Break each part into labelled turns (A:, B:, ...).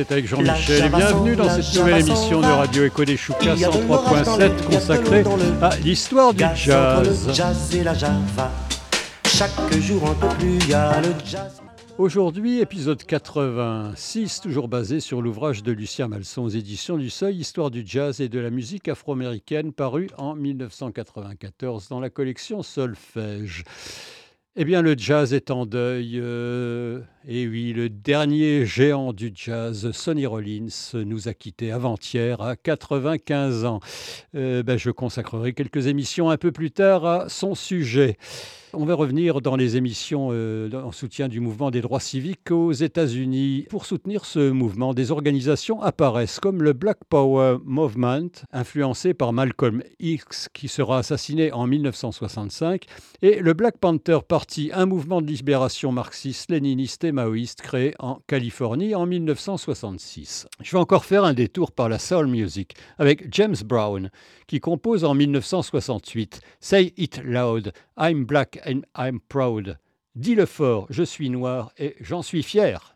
A: êtes avec Jean-Michel et bienvenue dans cette nouvelle émission de Radio Echo des Choucas 103.7 consacrée à l'histoire du jazz.
B: Le jazz et la java, chaque jour un peu plus, il y a le jazz.
A: Aujourd'hui, épisode 86, toujours basé sur l'ouvrage de Lucien Malson aux éditions du Seuil, Histoire du jazz et de la musique afro-américaine, paru en 1994 dans la collection Solfège. Eh bien, le jazz est en deuil. Et oui, le dernier géant du jazz, Sonny Rollins, nous a quittés avant-hier à 95 ans. Je consacrerai quelques émissions un peu plus tard à son sujet. On va revenir dans les émissions en soutien du mouvement des droits civiques aux États-Unis. Pour soutenir ce mouvement, des organisations apparaissent comme le Black Power Movement, influencé par Malcolm X, qui sera assassiné en 1965, et le Black Panther Party, un mouvement de libération marxiste, léniniste et maoïste créé en Californie en 1966. Je vais encore faire un détour par la soul music avec James Brown, qui compose en 1968 « Say it loud, I'm black and I'm proud ». Dis-le fort, je suis noir et j'en suis fier.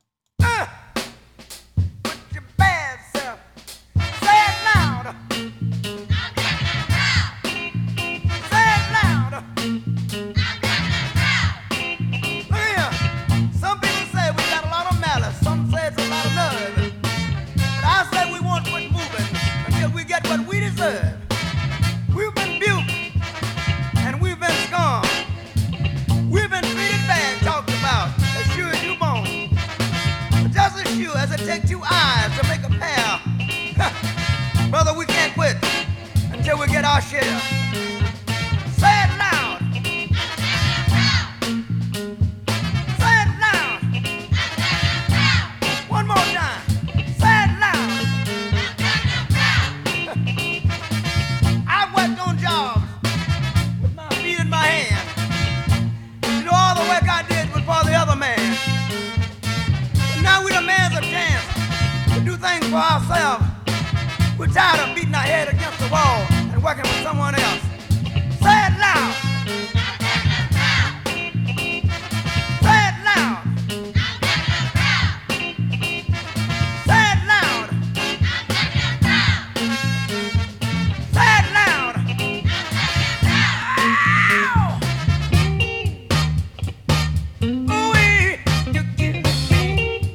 C: Take two eyes to make a pair. Brother, we can't quit until we get our share. Say it loud. Say it loud. One more time. Say it loud. I've worked on jobs with my feet in my hand. You know, all the work I did was for the other man. But now we the man's a chance to do things for ourselves. We're tired of beating our head against the wall and working with someone else. Say it loud. Say it loud. Say it loud. Say it loud. Ooh-wee, you give me.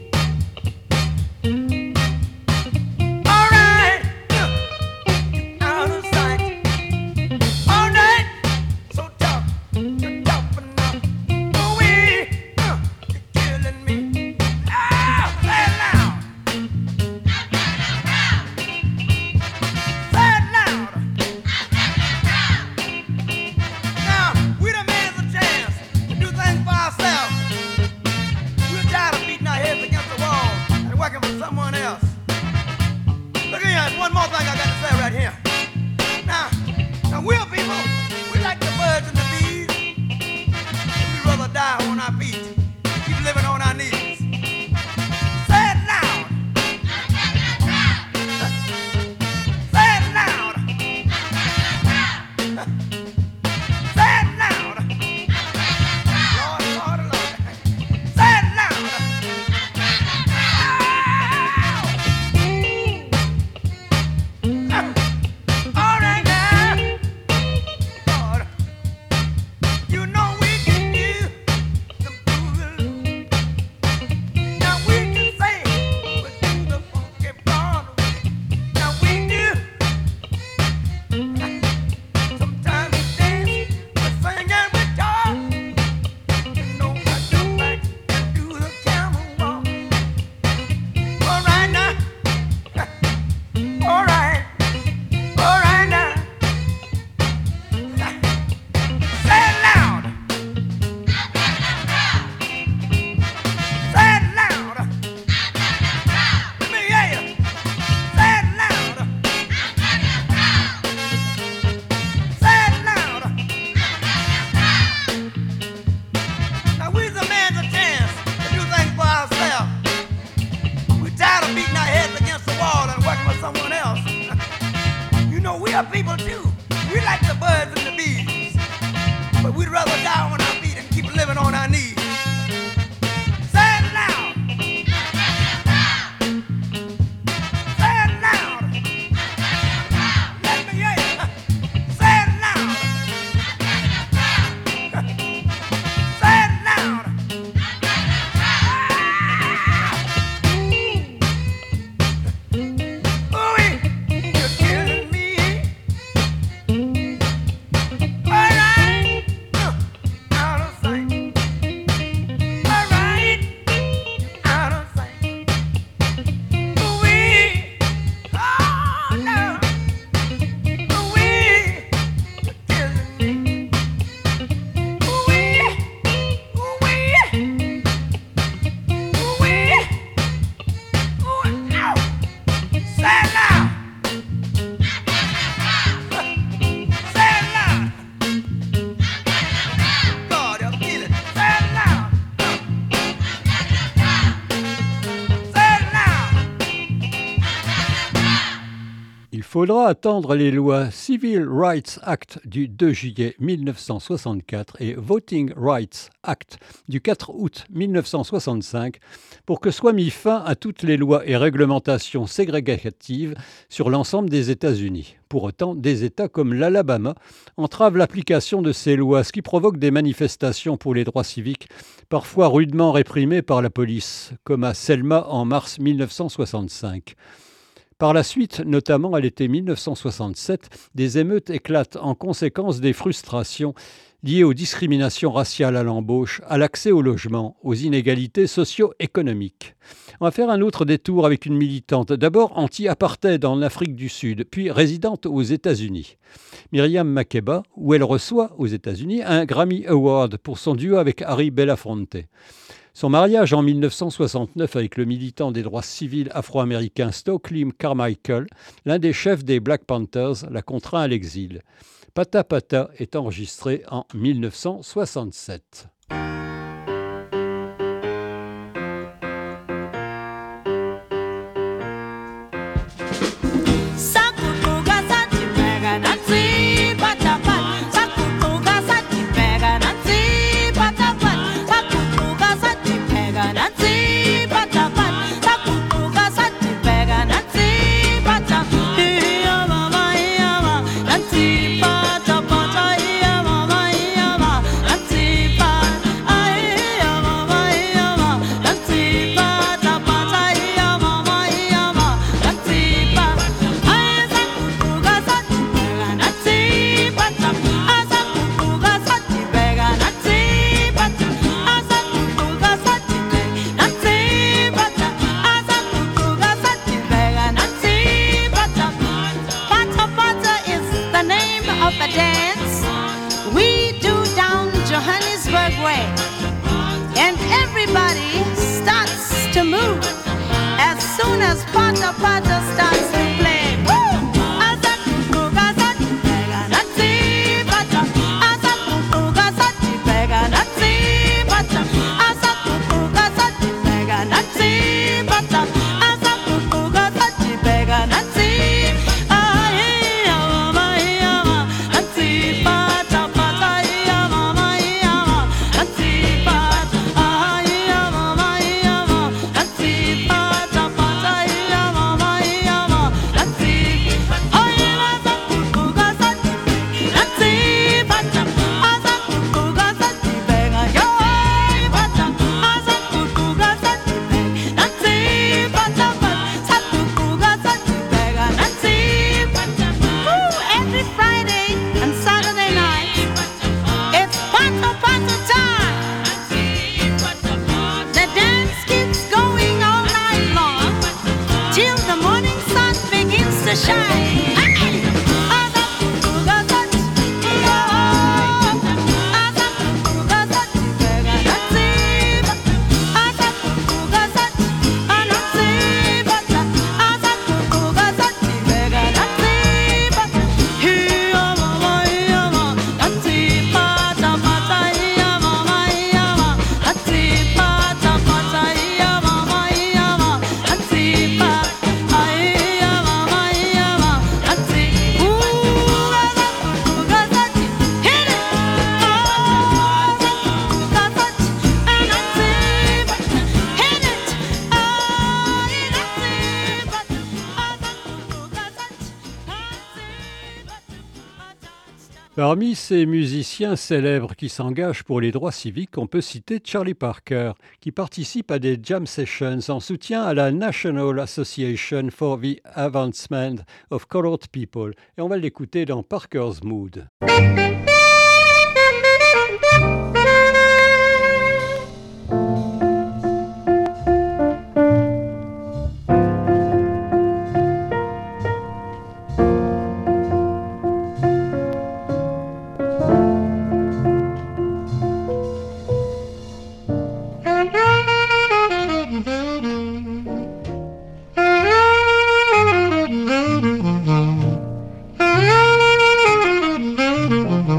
A: faudra attendre les lois Civil Rights Act du 2 juillet 1964 et Voting Rights Act du 4 août 1965 pour que soit mis fin à toutes les lois et réglementations ségrégatives sur l'ensemble des États-Unis. Pour autant, des États comme l'Alabama entravent l'application de ces lois, ce qui provoque des manifestations pour les droits civiques, parfois rudement réprimées par la police, comme à Selma en mars 1965. Par la suite, notamment à l'été 1967, des émeutes éclatent en conséquence des frustrations liées aux discriminations raciales à l'embauche, à l'accès au logement, aux inégalités socio-économiques. On va faire un autre détour avec une militante, d'abord anti-apartheid en Afrique du Sud, puis résidente aux États-Unis. Myriam Makeba, où elle reçoit aux États-Unis un Grammy Award pour son duo avec Harry Belafonte. Son mariage en 1969 avec le militant des droits civils afro-américain Stokely Carmichael, l'un des chefs des Black Panthers, l'a contraint à l'exil. Pata Pata est enregistré en 1967. Parmi ces musiciens célèbres qui s'engagent pour les droits civiques, on peut citer Charlie Parker, qui participe à des jam sessions en soutien à la National Association for the Advancement of Colored People. Et on va l'écouter dans Parker's Mood.
D: Mm-hmm.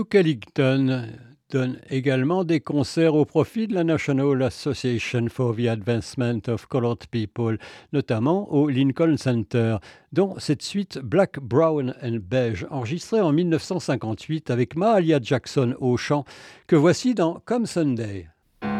A: Duke Ellington donne également des concerts au profit de la National Association for the Advancement of Colored People, notamment au Lincoln Center, dont cette suite Black, Brown and Beige, enregistrée en 1958 avec Mahalia Jackson au chant, que voici dans Come Sunday.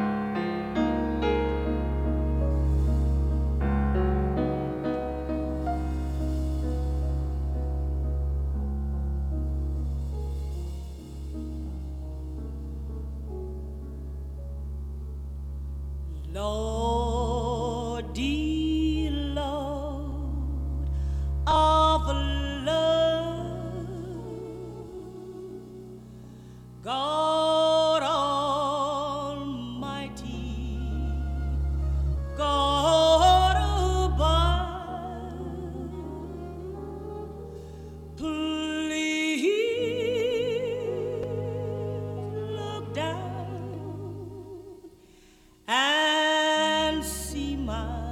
D: Lordy, Lord of love, God Almighty, God above, please look down and see my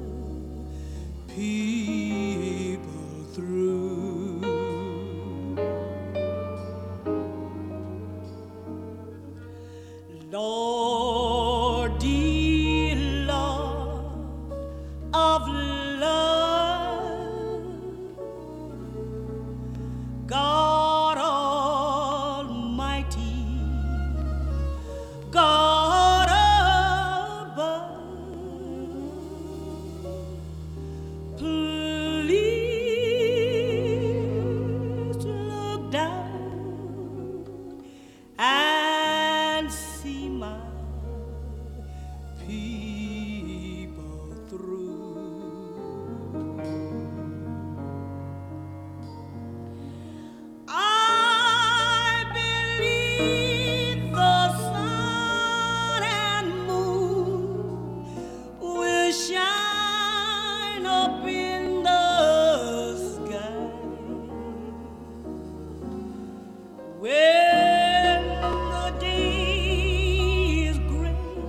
D: people through. Lordy, Lord of love, God Almighty, God above, please look down and see my people through. I believe the sun and moon will shine up in the sky when the day is gray.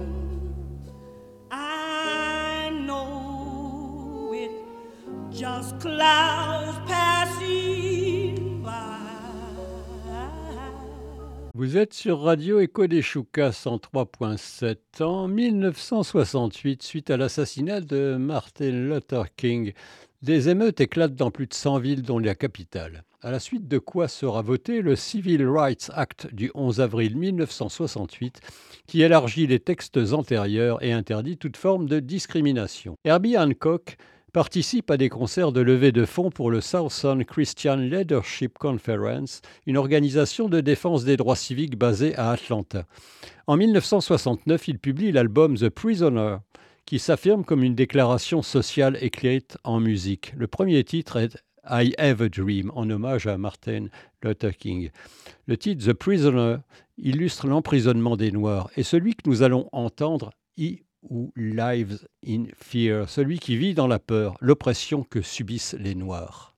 D: I know it just clouds passing by.
A: Vous êtes sur Radio Écho des Choucas 103.7. En 1968, suite à l'assassinat de Martin Luther King, des émeutes éclatent dans plus de 100 villes, dont la capitale. À la suite de quoi sera voté le Civil Rights Act du 11 avril 1968, qui élargit les textes antérieurs et interdit toute forme de discrimination. Herbie Hancock participe à des concerts de levée de fonds pour le Southern Christian Leadership Conference, une organisation de défense des droits civiques basée à Atlanta. En 1969, il publie l'album The Prisoner, qui s'affirme comme une déclaration sociale écrite en musique. Le premier titre est I Have a Dream, en hommage à Martin Luther King. Le titre The Prisoner illustre l'emprisonnement des Noirs, et celui que nous allons entendre, Who lives in fear, celui qui vit dans la peur, l'oppression que subissent les Noirs.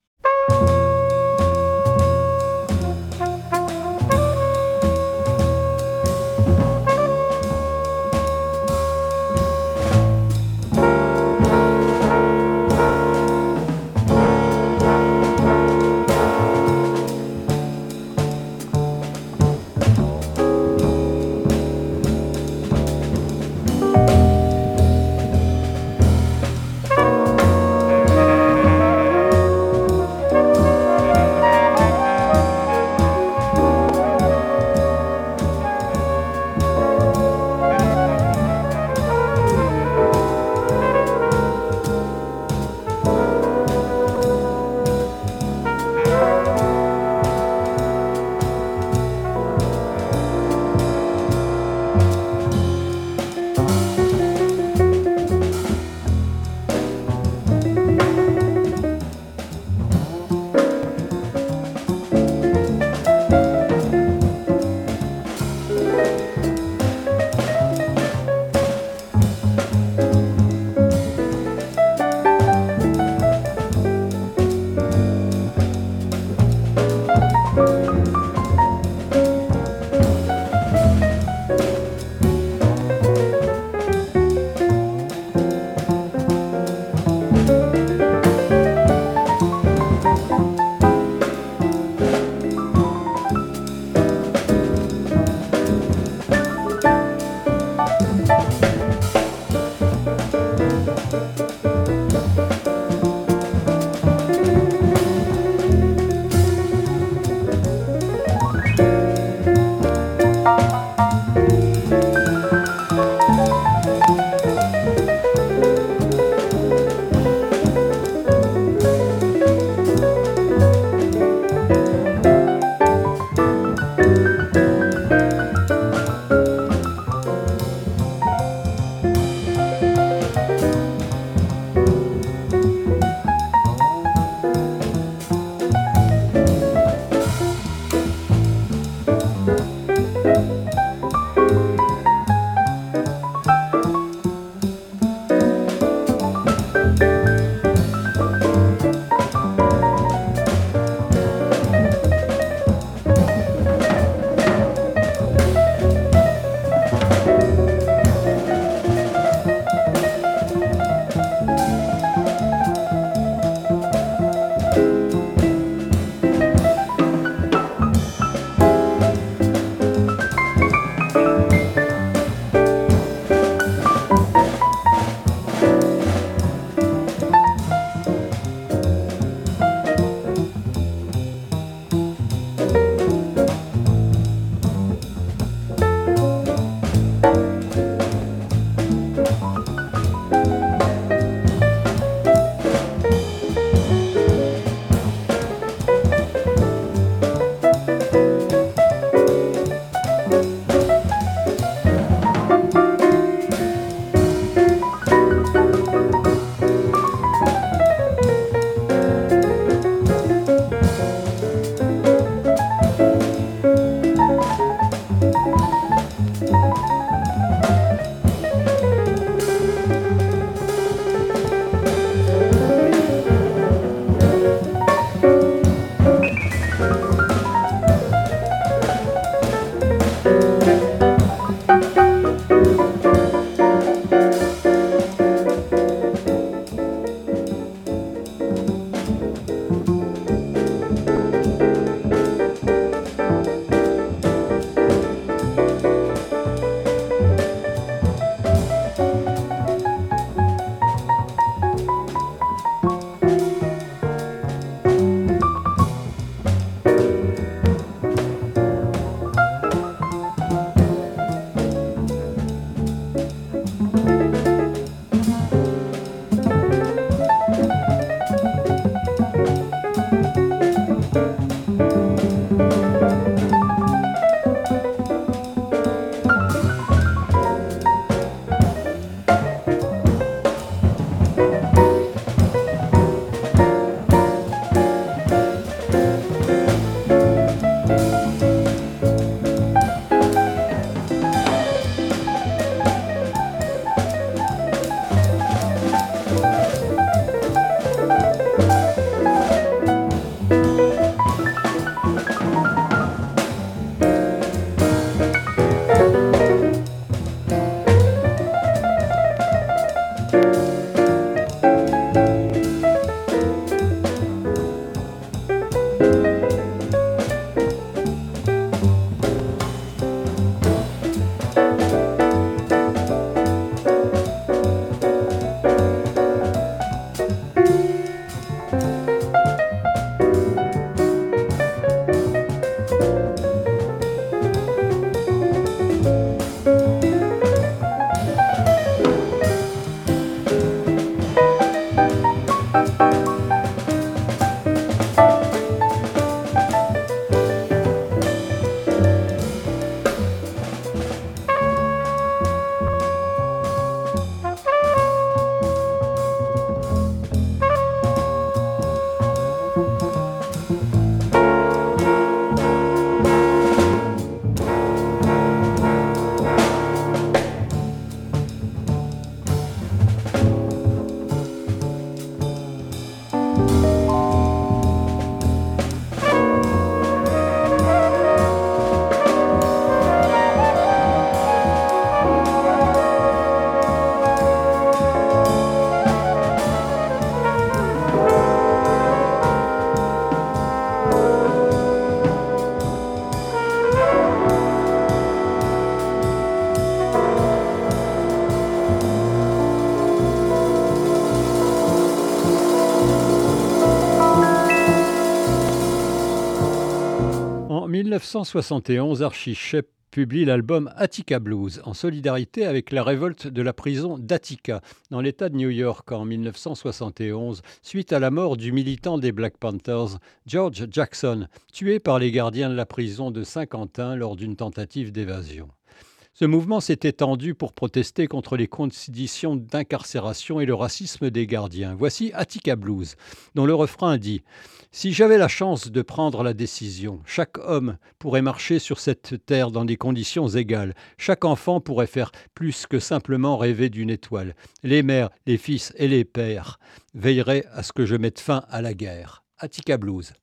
A: 1971, Archie Shepp publie l'album Attica Blues en solidarité avec la révolte de la prison d'Attica dans l'État de New York en 1971 suite à la mort du militant des Black Panthers George Jackson, tué par les gardiens de la prison de Saint-Quentin lors d'une tentative d'évasion. Ce mouvement s'est étendu pour protester contre les conditions d'incarcération et le racisme des gardiens. Voici Attica Blues, dont le refrain dit « Si j'avais la chance de prendre la décision, chaque homme pourrait marcher sur cette terre dans des conditions égales. Chaque enfant pourrait faire plus que simplement rêver d'une étoile. Les mères, les fils et les pères veilleraient à ce que je mette fin à la guerre. » Attica Blues.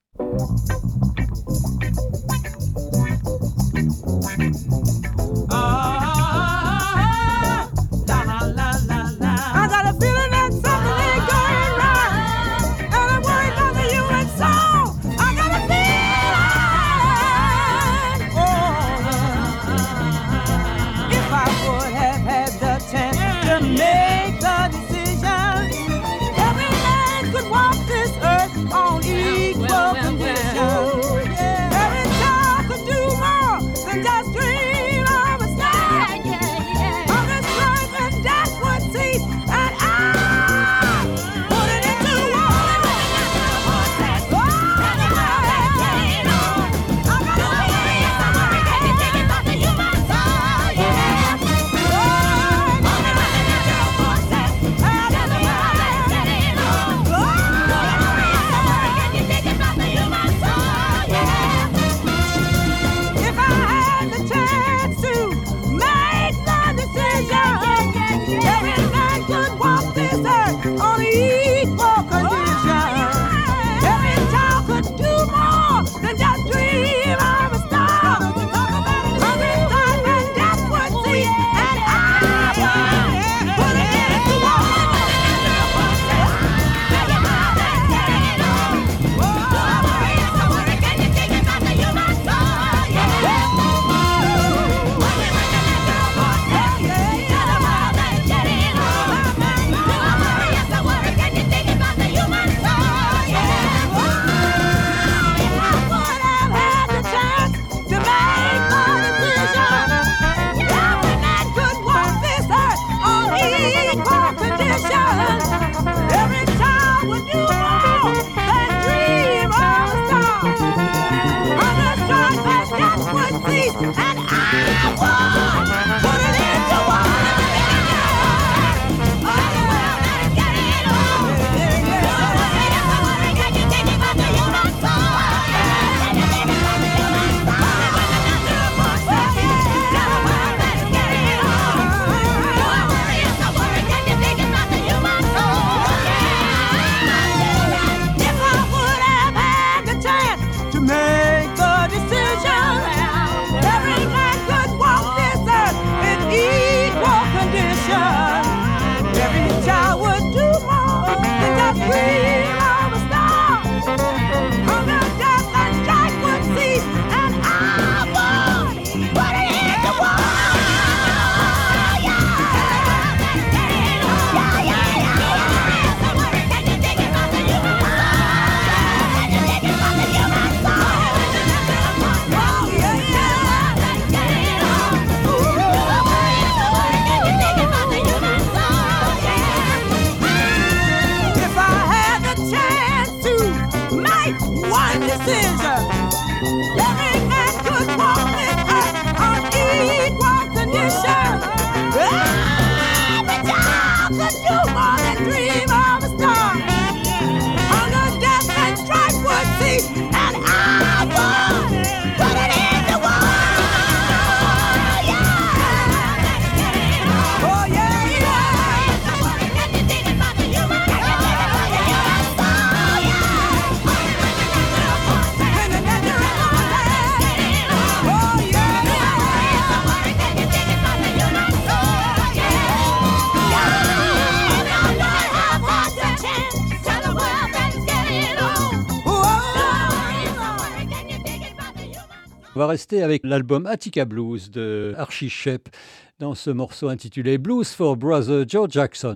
D: I got a feeling that something ain't going right, and I'm worried about the human soul. I got a feeling, if I would have had the chance to make the decision, every man could walk this earth on equal conditions. Every child could do more than just dream of a star. Of this life and death would cease, and I put it into war. If I had the chance to make the decision, every man could walk this earth on equal conditions. Every child could do more than just dream of a star. Of this life and death would cease, and I put it into war. Every child would do more than dream of a star. On the strife and death would cease, and I would put it into war. If I would have had the chance to make the decision, every man could walk this earth in equal condition. Every child would do more than just dream of a star. Hunger, death, and strife would cease, and I would put it into war. If I had the chance to make one decision, every man could walk this earth on equal conditions. Every child could do more than dream of a star. Hunger, death, and strife would cease, and I would put it into war. Oh yeah,
A: On va rester avec l'album Attica Blues de Archie Shepp dans ce morceau intitulé Blues for Brother Joe Jackson.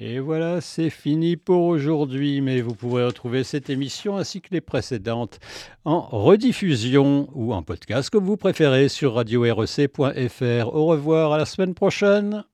A: Et voilà, c'est fini pour aujourd'hui, mais vous pourrez retrouver cette émission ainsi que les précédentes en rediffusion ou en podcast comme vous préférez sur radio-rec.fr. Au revoir, à la semaine prochaine.